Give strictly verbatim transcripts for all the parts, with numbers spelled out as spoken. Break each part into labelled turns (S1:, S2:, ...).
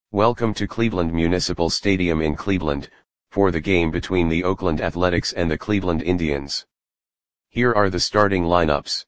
S1: Welcome to Cleveland Municipal Stadium in Cleveland, for the game between the Oakland Athletics and the Cleveland Indians. Here are the starting lineups.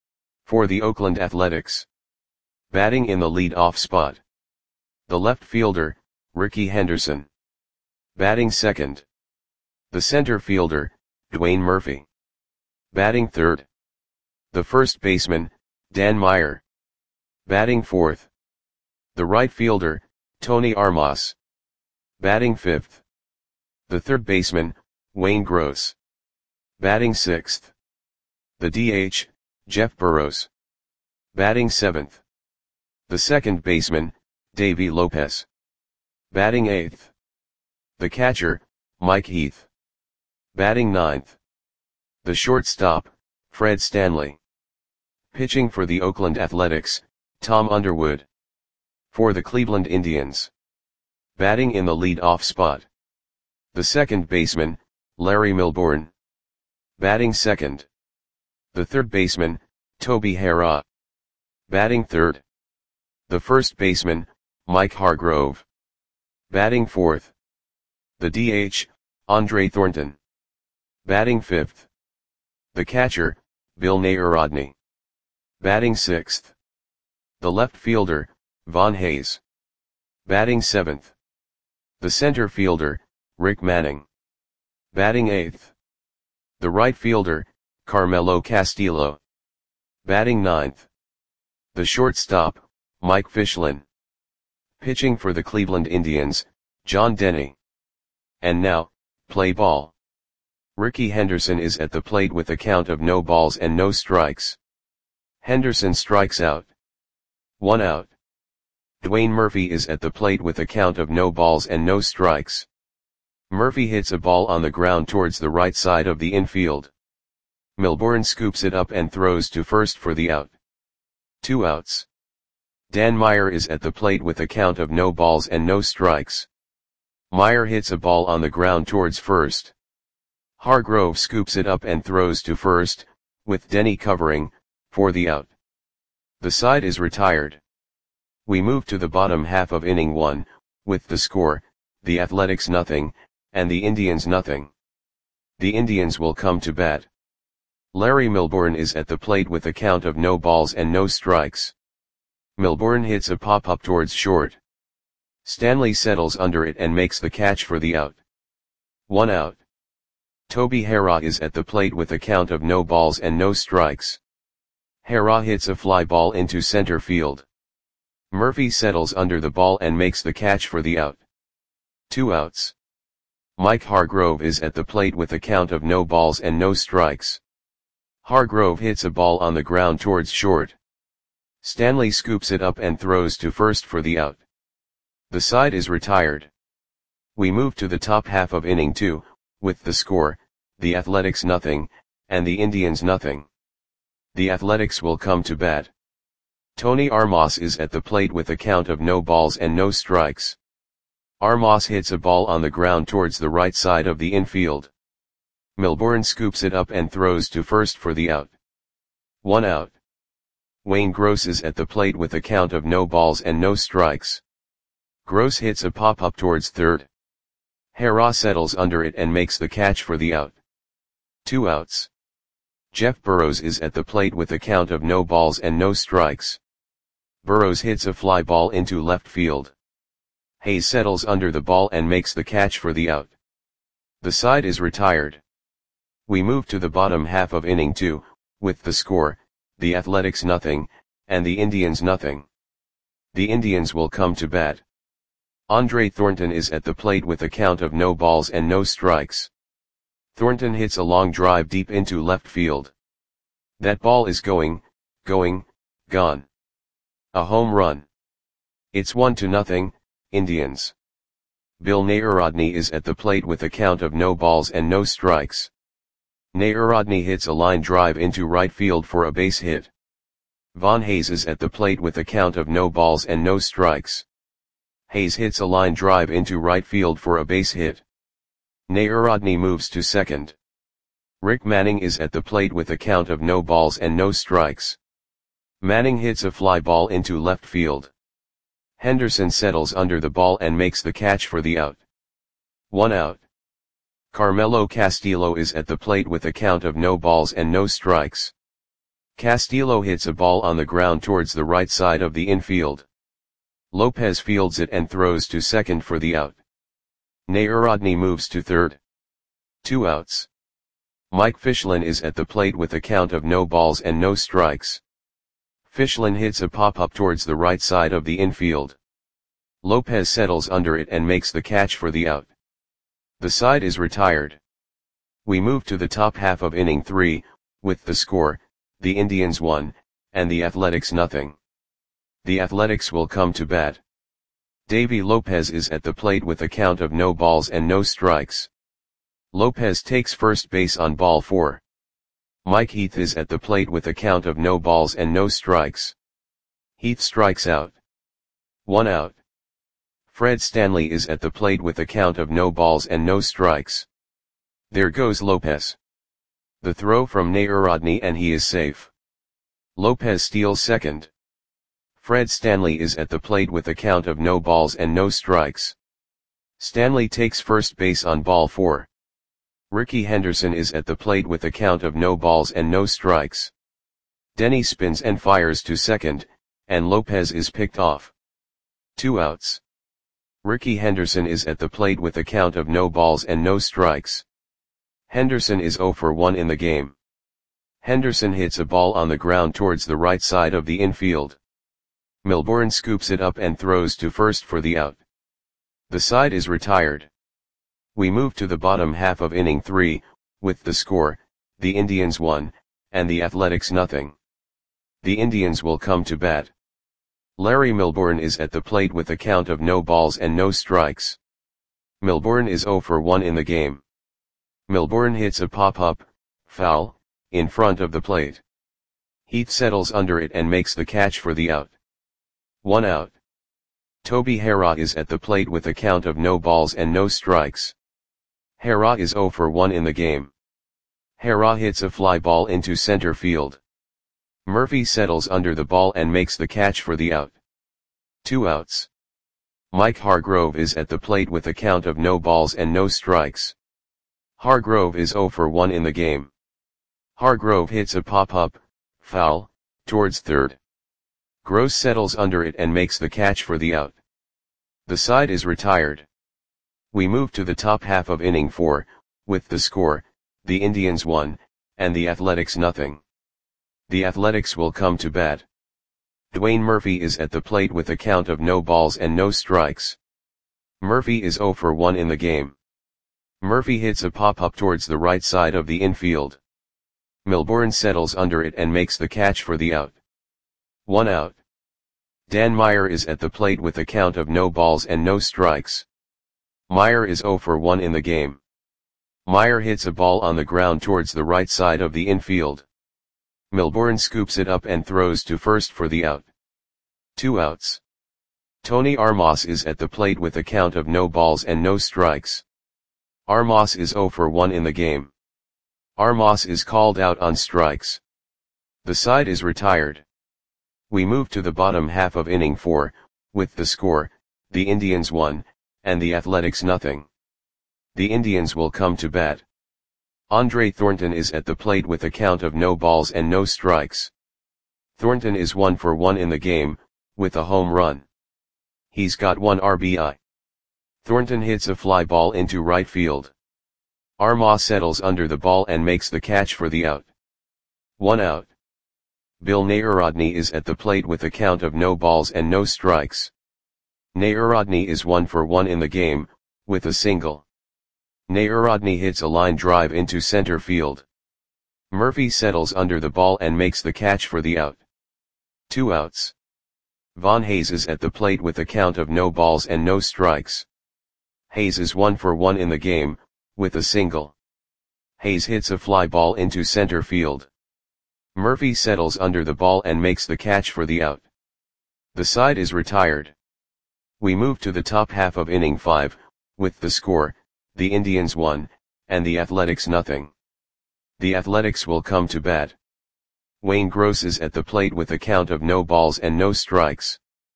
S1: For the Oakland Athletics. Batting in the lead-off spot. The left fielder, Rickey Henderson. Batting second. The center fielder, Dwayne Murphy. Batting third. The first baseman, Dan Meyer. Batting fourth. The right fielder, Tony Armas. Batting fifth. The third baseman, Wayne Gross. Batting sixth. The D H, Jeff Burroughs. Batting seventh. The second baseman, Davey Lopez. Batting eighth. The catcher, Mike Heath. Batting ninth. The shortstop, Fred Stanley. Pitching for the Oakland Athletics, Tom Underwood. For the Cleveland Indians. Batting in the lead-off spot. The second baseman, Larry Milbourne. Batting second. The third baseman, Toby Harrah. Batting third. The first baseman, Mike Hargrove. Batting fourth. The D H, Andre Thornton. Batting fifth. The catcher, Bill Narodny. Batting sixth. The left fielder, Von Hayes. Batting seventh. The center fielder, Rick Manning. Batting eighth. The right fielder, Carmelo Castillo. Batting ninth. The shortstop, Mike Fichlin. Pitching for the Cleveland Indians, John Denny. And now, play ball. Rickey Henderson is at the plate with a count of no balls and no strikes. Henderson strikes out. One out. Dwayne Murphy is at the plate with a count of no balls and no strikes. Murphy hits a ball on the ground towards the right side of the infield. Milbourne scoops it up and throws to first for the out. Two outs. Dan Meyer is at the plate with a count of no balls and no strikes. Meyer hits a ball on the ground towards first. Hargrove scoops it up and throws to first, with Denny covering, for the out. The side is retired. We move to the bottom half of inning one, with the score, the Athletics nothing, and the Indians nothing. The Indians will come to bat. Larry Milbourne is at the plate with a count of no balls and no strikes. Milbourne hits a pop-up towards short. Stanley settles under it and makes the catch for the out. One out. Toby Harrah is at the plate with a count of no balls and no strikes. Harrah hits a fly ball into center field. Murphy settles under the ball and makes the catch for the out. Two outs. Mike Hargrove is at the plate with a count of no balls and no strikes. Hargrove hits a ball on the ground towards short. Stanley scoops it up and throws to first for the out. The side is retired. We move to the top half of inning two, with the score, the Athletics nothing, and the Indians nothing. The Athletics will come to bat. Tony Armas is at the plate with a count of no balls and no strikes. Armas hits a ball on the ground towards the right side of the infield. Milbourne scoops it up and throws to first for the out. One out. Wayne Gross is at the plate with a count of no balls and no strikes. Gross hits a pop-up towards third. Harrah settles under it and makes the catch for the out. Two outs. Jeff Burroughs is at the plate with a count of no balls and no strikes. Burroughs hits a fly ball into left field. Hayes settles under the ball and makes the catch for the out. The side is retired. We move to the bottom half of inning two, with the score, the Athletics nothing, and the Indians nothing. The Indians will come to bat. Andre Thornton is at the plate with a count of no balls and no strikes. Thornton hits a long drive deep into left field. That ball is going, going, gone. A home run. It's one to nothing, Indians. Bill Narodny is at the plate with a count of no balls and no strikes. Narodny hits a line drive into right field for a base hit. Von Hayes is at the plate with a count of no balls and no strikes. Hayes hits a line drive into right field for a base hit. Narodny moves to second. Rick Manning is at the plate with a count of no balls and no strikes. Manning hits a fly ball into left field. Henderson settles under the ball and makes the catch for the out. One out. Carmelo Castillo is at the plate with a count of no balls and no strikes. Castillo hits a ball on the ground towards the right side of the infield. Lopez fields it and throws to second for the out. Nayarodny moves to third. Two outs. Mike Fichlin is at the plate with a count of no balls and no strikes. Fichlin hits a pop-up towards the right side of the infield. Lopez settles under it and makes the catch for the out. The side is retired. We move to the top half of inning three, with the score, the Indians one, and the Athletics nothing. The Athletics will come to bat. Davy Lopez is at the plate with a count of no balls and no strikes. Lopez takes first base on ball four. Mike Heath is at the plate with a count of no balls and no strikes. Heath strikes out. One out. Fred Stanley is at the plate with a count of no balls and no strikes. There goes Lopez. The throw from Nayarodny and he is safe. Lopez steals second. Fred Stanley is at the plate with a count of no balls and no strikes. Stanley takes first base on ball four. Ricky Henderson is at the plate with a count of no balls and no strikes. Denny spins and fires to second, and Lopez is picked off. Two outs. Ricky Henderson is at the plate with a count of no balls and no strikes. Henderson is zero for one in the game. Henderson hits a ball on the ground towards the right side of the infield. Milbourne scoops it up and throws to first for the out. The side is retired. We move to the bottom half of inning three, with the score, the Indians one, and the Athletics nothing. The Indians will come to bat. Larry Milbourne is at the plate with a count of no balls and no strikes. Milbourne is zero for one in the game. Milbourne hits a pop-up, foul, in front of the plate. Heath settles under it and makes the catch for the out. One out. Toby Harrah is at the plate with a count of no balls and no strikes. Harrah is zero for one in the game. Harrah hits a fly ball into center field. Murphy settles under the ball and makes the catch for the out. Two outs. Mike Hargrove is at the plate with a count of no balls and no strikes. Hargrove is zero for one in the game. Hargrove hits a pop-up, foul, towards third. Gross settles under it and makes the catch for the out. The side is retired. We move to the top half of inning four, with the score, the Indians one, and the Athletics nothing. The Athletics will come to bat. Dwayne Murphy is at the plate with a count of no balls and no strikes. Murphy is zero for one in the game. Murphy hits a pop-up towards the right side of the infield. Milbourne settles under it and makes the catch for the out. One out. Dan Meyer is at the plate with a count of no balls and no strikes. Meyer is zero for one in the game. Meyer hits a ball on the ground towards the right side of the infield. Milbourne scoops it up and throws to first for the out. Two outs. Tony Armas is at the plate with a count of no balls and no strikes. Armas is zero for one in the game. Armas is called out on strikes. The side is retired. We move to the bottom half of inning four, with the score, the Indians one, and the Athletics nothing. The Indians will come to bat. Andre Thornton is at the plate with a count of no balls and no strikes. Thornton is one for one in the game, with a home run. He's got one R B I. Thornton hits a fly ball into right field. Armas settles under the ball and makes the catch for the out. One out. Bill Nayarodny is at the plate with a count of no balls and no strikes. Nayarodny is one for one in the game, with a single. Nayarodny hits a line drive into center field. Murphy settles under the ball and makes the catch for the out. Two outs. Von Hayes is at the plate with a count of no balls and no strikes. Hayes is one for one in the game, with a single. Hayes hits a fly ball into center field. Murphy settles under the ball and makes the catch for the out. The side is retired. We move to the top half of inning five, with the score, the Indians one, and the Athletics nothing. The Athletics will come to bat. Wayne Gross is at the plate with a count of no balls and no strikes.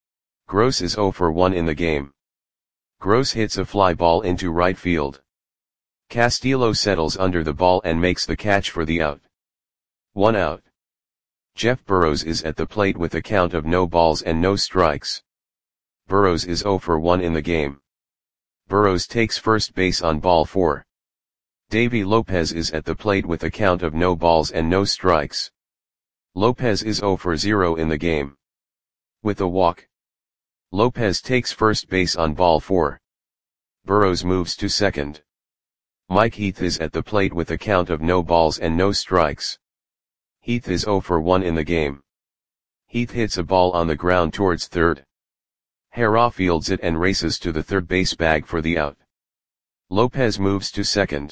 S1: Gross is zero for one in the game. Gross hits a fly ball into right field. Castillo settles under the ball and makes the catch for the out. One out. Jeff Burroughs is at the plate with a count of no balls and no strikes. Burroughs is zero for one in the game. Burroughs takes first base on ball four. Davy Lopez is at the plate with a count of no balls and no strikes. Lopez is zero for zero in the game. With a walk. Lopez takes first base on ball four. Burroughs moves to second. Mike Heath is at the plate with a count of no balls and no strikes. Heath is zero for one in the game. Heath hits a ball on the ground towards third. Hera fields it and races to the third base bag for the out. Lopez moves to second.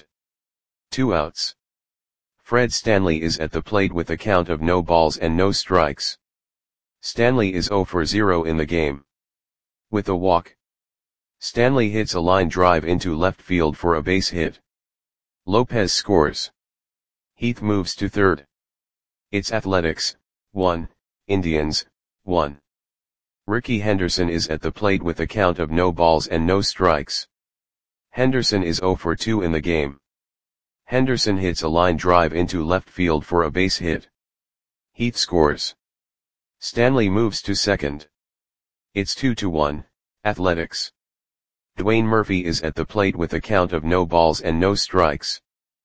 S1: Two outs. Fred Stanley is at the plate with a count of no balls and no strikes. Stanley is zero for zero in the game. With a walk. Stanley hits a line drive into left field for a base hit. Lopez scores. Heath moves to third. It's Athletics, one, Indians, one. Ricky Henderson is at the plate with a count of no balls and no strikes. Henderson is zero for two in the game. Henderson hits a line drive into left field for a base hit. Heath scores. Stanley moves to second. It's two to one, Athletics. Dwayne Murphy is at the plate with a count of no balls and no strikes.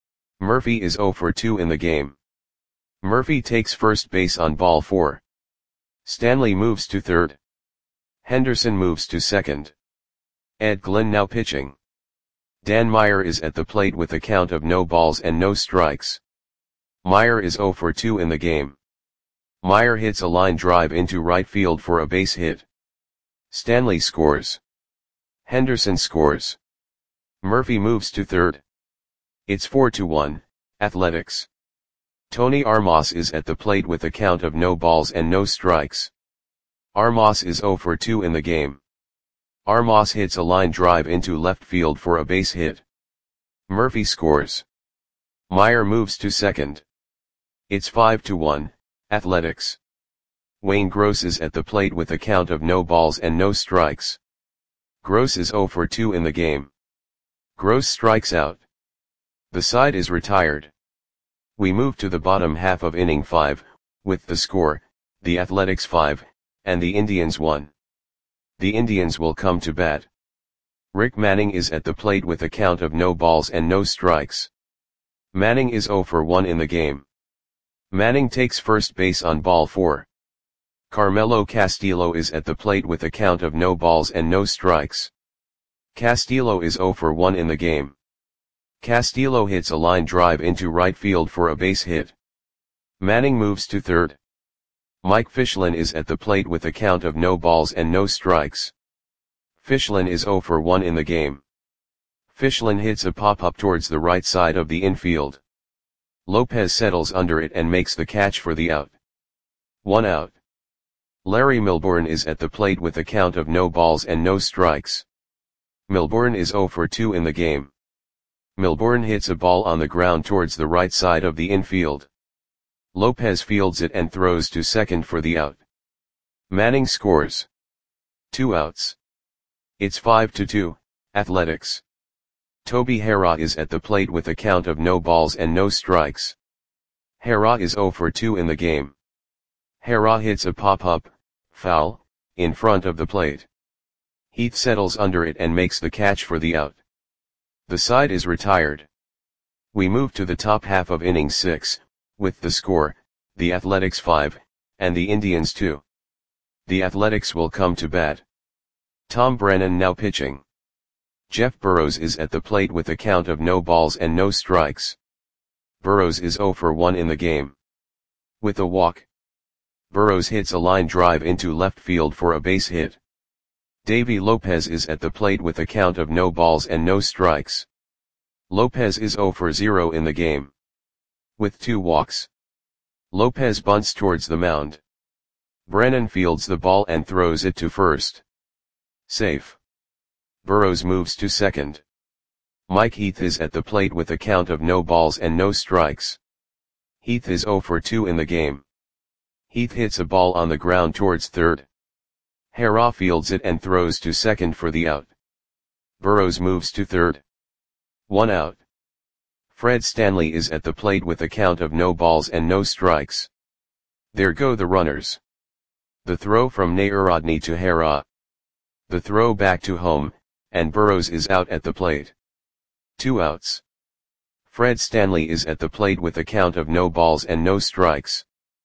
S1: Murphy is zero for two in the game. Murphy takes first base on ball four. Stanley moves to third. Henderson moves to second. Ed Glenn now pitching. Dan Meyer is at the plate with a count of no balls and no strikes. Meyer is zero for two in the game. Meyer hits a line drive into right field for a base hit. Stanley scores. Henderson scores. Murphy moves to third. It's four to one, Athletics. Tony Armas is at the plate with a count of no balls and no strikes. Armas is zero for two in the game. Armas hits a line drive into left field for a base hit. Murphy scores. Meyer moves to second. It's five to one, Athletics. Wayne Gross is at the plate with a count of no balls and no strikes. Gross is zero for two in the game. Gross strikes out. The side is retired. We move to the bottom half of inning five, with the score, the Athletics five, and the Indians one. The Indians will come to bat. Rick Manning is at the plate with a count of no balls and no strikes. Manning is zero for one in the game. Manning takes first base on ball four. Carmelo Castillo is at the plate with a count of no balls and no strikes. Castillo is zero for one in the game. Castillo hits a line drive into right field for a base hit. Manning moves to third. Mike Fischlin is at the plate with a count of no balls and no strikes. Fischlin is zero for one in the game. Fischlin hits a pop-up towards the right side of the infield. Lopez settles under it and makes the catch for the out. One out. Larry Milbourne is at the plate with a count of no balls and no strikes. Milbourne is zero for two in the game. Milbourne hits a ball on the ground towards the right side of the infield. Lopez fields it and throws to second for the out. Manning scores. Two outs. It's five to two, Athletics. Toby Hera is at the plate with a count of no balls and no strikes. Hera is zero for two in the game. Hera hits a pop-up, foul, in front of the plate. Heath settles under it and makes the catch for the out. The side is retired. We move to the top half of inning six, with the score, the Athletics five, and the Indians two. The Athletics will come to bat. Tom Brennan now pitching. Jeff Burroughs is at the plate with a count of no balls and no strikes. Burroughs is zero for one in the game. With a walk. Burroughs hits a line drive into left field for a base hit. Davy Lopez is at the plate with a count of no balls and no strikes. Lopez is zero for zero in the game. With two walks. Lopez bunts towards the mound. Brennan fields the ball and throws it to first. Safe. Burroughs moves to second. Mike Heath is at the plate with a count of no balls and no strikes. Heath is zero for two in the game. Heath hits a ball on the ground towards third. Hara fields it and throws to second for the out. Burrows moves to third. One out. Fred Stanley is at the plate with a count of no balls and no strikes. There go the runners. The throw from Nayarodny to Hara. The throw back to home, and Burrows is out at the plate. Two outs. Fred Stanley is at the plate with a count of no balls and no strikes.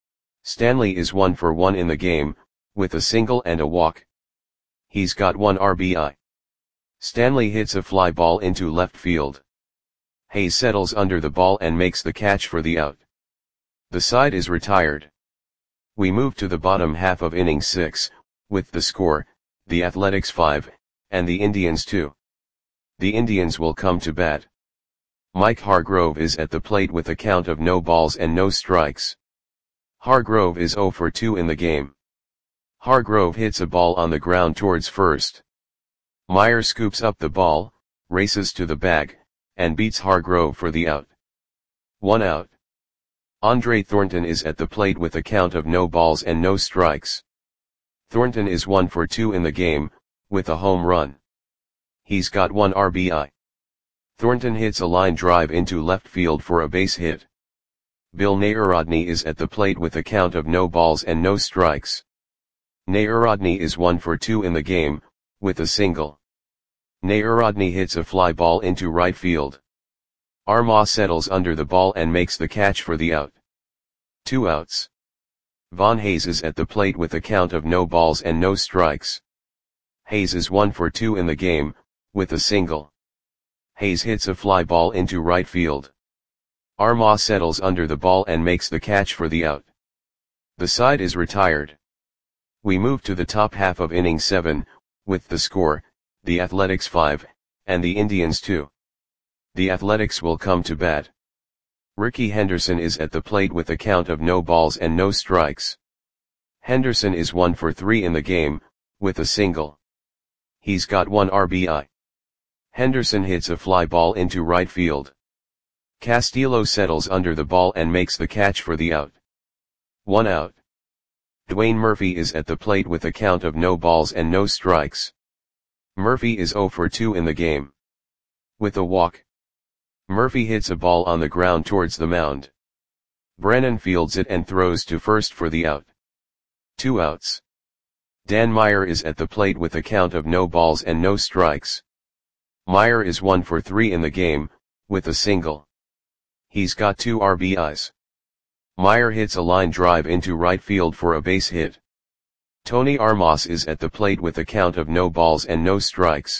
S1: Stanley is one for one in the game, with a single and a walk. He's got one R B I. Stanley hits a fly ball into left field. Hayes settles under the ball and makes the catch for the out. The side is retired. We move to the bottom half of inning six, with the score, the Athletics five, and the Indians two. The Indians will come to bat. Mike Hargrove is at the plate with a count of no balls and no strikes. Hargrove is oh for two in the game. Hargrove hits a ball on the ground towards first. Meyer scoops up the ball, races to the bag, and beats Hargrove for the out. One out. Andre Thornton is at the plate with a count of no balls and no strikes. Thornton is one for two in the game, with a home run. He's got one R B I. Thornton hits a line drive into left field for a base hit. Bill Nayarodny is at the plate with a count of no balls and no strikes. Nayarodny is one for two in the game, with a single. Nayarodny hits a fly ball into right field. Armah settles under the ball and makes the catch for the out. Two outs. Von Hayes is at the plate with a count of no balls and no strikes. Hayes is one for two in the game, with a single. Hayes hits a fly ball into right field. Armah settles under the ball and makes the catch for the out. The side is retired. We move to the top half of inning seven, with the score, the Athletics five, and the Indians two. The Athletics will come to bat. Ricky Henderson is at the plate with a count of no balls and no strikes. Henderson is one for three in the game, with a single. He's got one R B I. Henderson hits a fly ball into right field. Castillo settles under the ball and makes the catch for the out. One out. Dwayne Murphy is at the plate with a count of no balls and no strikes. Murphy is oh for two in the game. With a walk. Murphy hits a ball on the ground towards the mound. Brennan fields it and throws to first for the out. Two outs. Dan Meyer is at the plate with a count of no balls and no strikes. Meyer is one for three in the game, with a single. He's got two R B Is. Meyer hits a line drive into right field for a base hit. Tony Armas is at the plate with a count of no balls and no strikes.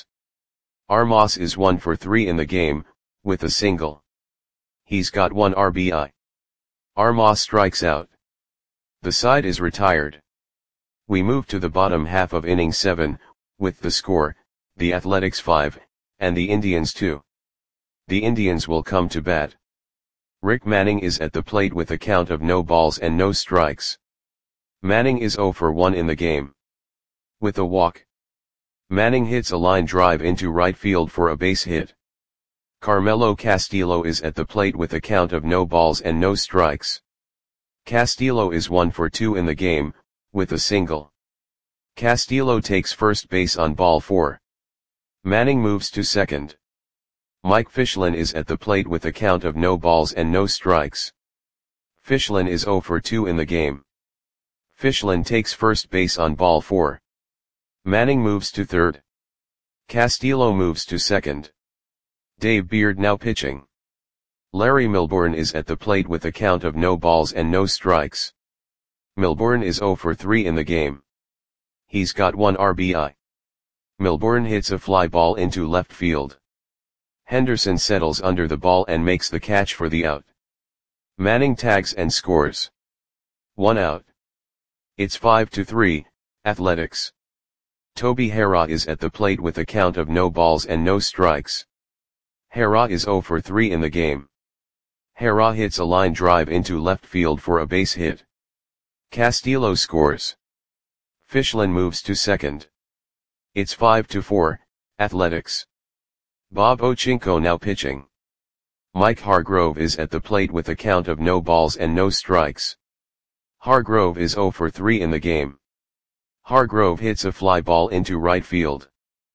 S1: Armas is one for three in the game, with a single. He's got one R B I. Armas strikes out. The side is retired. We move to the bottom half of inning seven, with the score, the Athletics five, and the Indians two. The Indians will come to bat. Rick Manning is at the plate with a count of no balls and no strikes. Manning is oh for one in the game. With a walk. Manning hits a line drive into right field for a base hit. Carmelo Castillo is at the plate with a count of no balls and no strikes. Castillo is one for two in the game, with a single. Castillo takes first base on ball four. Manning moves to second. Mike Fichlin is at the plate with a count of no balls and no strikes. Fichlin is oh for two in the game. Fichlin takes first base on ball four. Manning moves to third. Castillo moves to second. Dave Beard now pitching. Larry Milbourne is at the plate with a count of no balls and no strikes. Milbourne is oh for three in the game. He's got one R B I. Milbourne hits a fly ball into left field. Henderson settles under the ball and makes the catch for the out. Manning tags and scores. One out. It's five to three, Athletics. Toby Hara is at the plate with a count of no balls and no strikes. Hara is oh for three in the game. Hara hits a line drive into left field for a base hit. Castillo scores. Fichlin moves to second. It's five to four, Athletics. Bob Ochinko now pitching. Mike Hargrove is at the plate with a count of no balls and no strikes. Hargrove is oh for three in the game. Hargrove hits a fly ball into right field.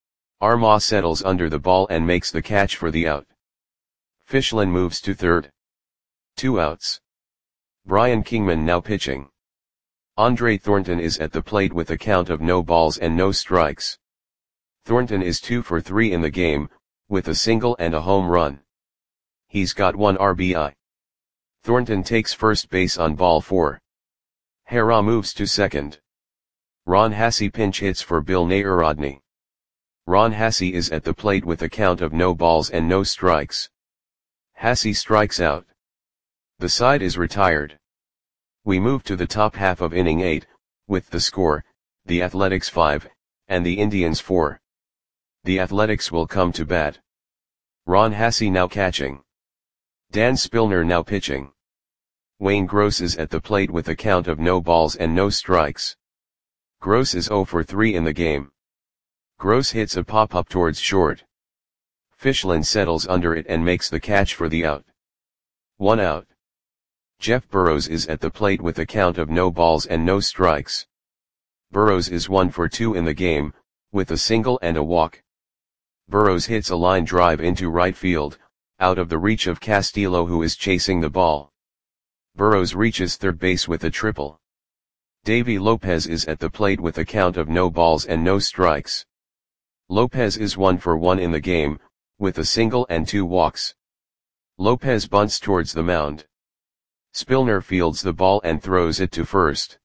S1: Armagh settles under the ball and makes the catch for the out. Fischlin moves to third. Two outs. Brian Kingman now pitching. Andre Thornton is at the plate with a count of no balls and no strikes. Thornton is two for three in the game, with a single and a home run. He's got one R B I. Thornton takes first base on ball four. Hara moves to second. Ron Hassey pinch hits for Bill Narodny. Ron Hassey is at the plate with a count of no balls and no strikes. Hassey strikes out. The side is retired. We move to the top half of inning eight, with the score, the Athletics five, and the Indians four. The Athletics will come to bat. Ron Hassey now catching. Dan Spillner now pitching. Wayne Gross is at the plate with a count of no balls and no strikes. Gross is zero for three in the game. Gross hits a pop-up towards short. Fischlin settles under it and makes the catch for the out. One out. Jeff Burrows is at the plate with a count of no balls and no strikes. Burrows is one for two in the game, with a single and a walk. Burrows hits a line drive into right field, out of the reach of Castillo, who is chasing the ball. Burrows reaches third base with a triple. Davy Lopez is at the plate with a count of no balls and no strikes. Lopez is one for one in the game, with a single and two walks. Lopez bunts towards the mound. Spillner fields the ball and throws it to first.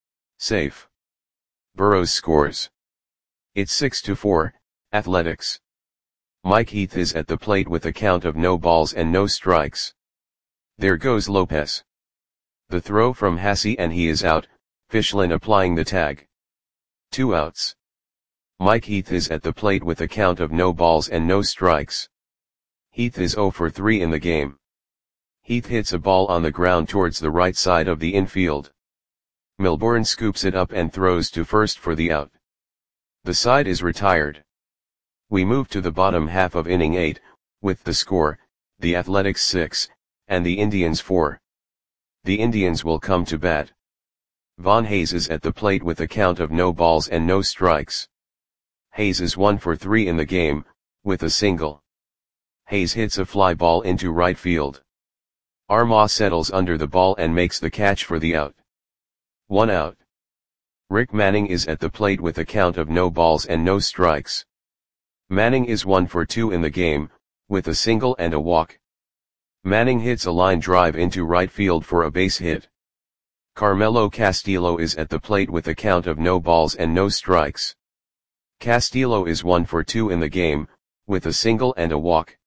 S1: Safe. Burrows scores. It's six to four, Athletics. Mike Heath is at the plate with a count of no balls and no strikes. There goes Lopez. The throw from Hassey and he is out, Fischlin applying the tag. Two outs. Mike Heath is at the plate with a count of no balls and no strikes. Heath is zero for three in the game. Heath hits a ball on the ground towards the right side of the infield. Milbourne scoops it up and throws to first for the out. The side is retired. We move to the bottom half of inning eight, with the score, the Athletics six, and the Indians four. The Indians will come to bat. Von Hayes is at the plate with a count of no balls and no strikes. Hayes is one for three in the game, with a single. Hayes hits a fly ball into right field. Armagh settles under the ball and makes the catch for the out. One out. Rick Manning is at the plate with a count of no balls and no strikes. Manning is one for two in the game, with a single and a walk. Manning hits a line drive into right field for a base hit. Carmelo Castillo is at the plate with a count of no balls and no strikes. Castillo is one for two in the game, with a single and a walk.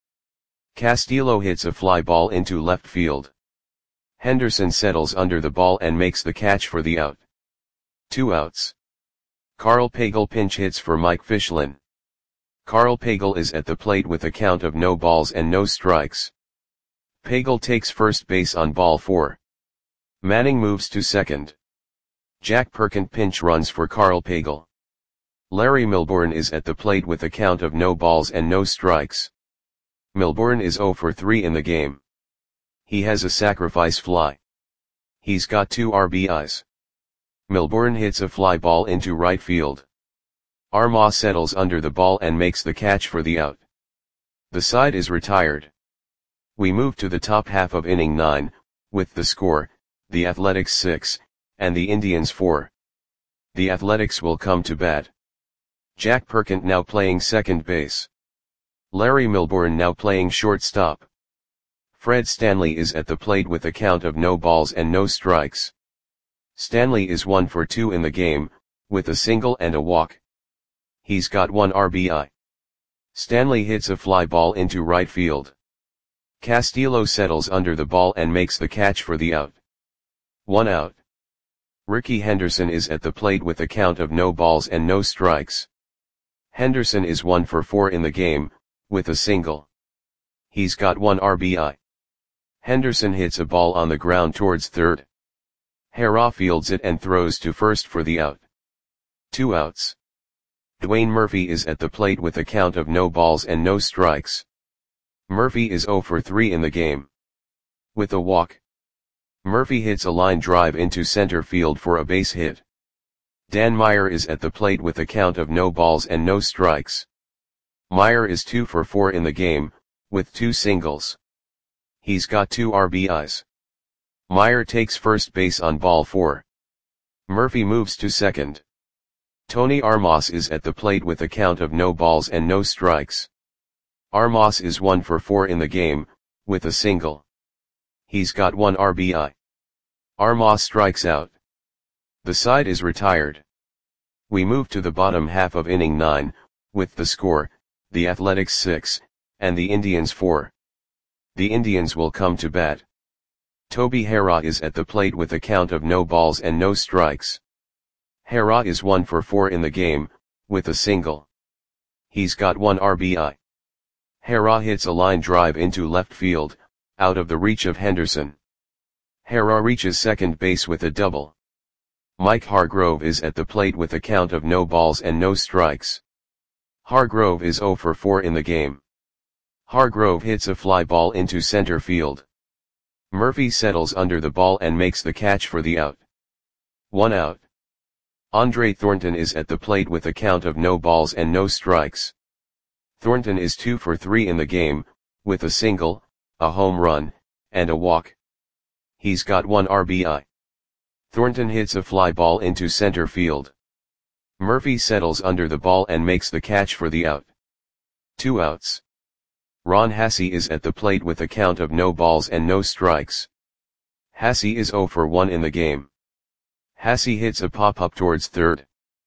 S1: Castillo hits a fly ball into left field. Henderson settles under the ball and makes the catch for the out. Two outs. Carl Pagel pinch hits for Mike Fischlin. Carl Pagel is at the plate with a count of no balls and no strikes. Pagel takes first base on ball four. Manning moves to second. Jack Perkins pinch runs for Carl Pagel. Larry Milbourne is at the plate with a count of no balls and no strikes. Milbourne is zero for three in the game. He has a sacrifice fly. He's got two R B Is. Milbourne hits a fly ball into right field. Armagh settles under the ball and makes the catch for the out. The side is retired. We move to the top half of inning nine, with the score, the Athletics six, and the Indians four. The Athletics will come to bat. Jack Perkins now playing second base. Larry Milbourne now playing shortstop. Fred Stanley is at the plate with a count of no balls and no strikes. Stanley is one for two in the game, with a single and a walk. He's got one R B I. Stanley hits a fly ball into right field. Castillo settles under the ball and makes the catch for the out. One out. Ricky Henderson is at the plate with a count of no balls and no strikes. Henderson is one for four in the game, with a single. He's got one R B I. Henderson hits a ball on the ground towards third. Hara fields it and throws to first for the out. Two outs. Dwayne Murphy is at the plate with a count of no balls and no strikes. Murphy is zero for three in the game. With a walk. Murphy hits a line drive into center field for a base hit. Dan Meyer is at the plate with a count of no balls and no strikes. Meyer is two for four in the game, with two singles. He's got two R B Is. Meyer takes first base on ball four. Murphy moves to second. Tony Armas is at the plate with a count of no balls and no strikes. Armas is one for four in the game, with a single. He's got one R B I. Armas strikes out. The side is retired. We move to the bottom half of inning nine, with the score, the Athletics six, and the Indians four. The Indians will come to bat. Toby Harrah is at the plate with a count of no balls and no strikes. Harrah is one for four in the game, with a single. He's got one R B I. Harrah hits a line drive into left field, out of the reach of Henderson. Harrah reaches second base with a double. Mike Hargrove is at the plate with a count of no balls and no strikes. Hargrove is zero for four in the game. Hargrove hits a fly ball into center field. Murphy settles under the ball and makes the catch for the out. One out. Andre Thornton is at the plate with a count of no balls and no strikes. Thornton is two for three in the game, with a single, a home run, and a walk. He's got one R B I. Thornton hits a fly ball into center field. Murphy settles under the ball and makes the catch for the out. Two outs. Ron Hassey is at the plate with a count of no balls and no strikes. Hassey is zero for one in the game. Hassey hits a pop-up towards third.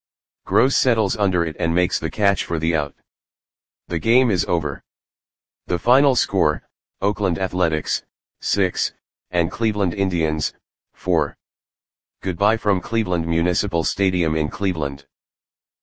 S1: Gross settles under it and makes the catch for the out. The game is over. The final score, Oakland Athletics, six, and Cleveland Indians, four. Goodbye from Cleveland Municipal Stadium in Cleveland.